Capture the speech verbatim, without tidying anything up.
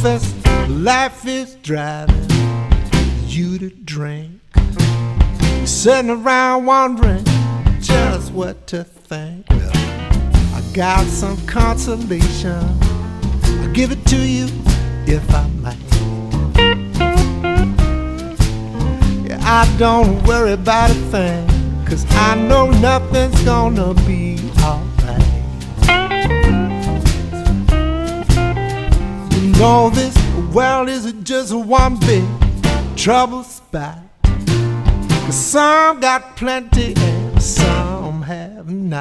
this life is driving you to drink. You're sitting around wondering just what to think. Well, I got some consolation. I'll give it to you if I might. Yeah, I don't worry about a thing, 'cause I know nothing's gonna be alright. You know this world isn't just one big trouble spot, 'cause some got plenty and some have not.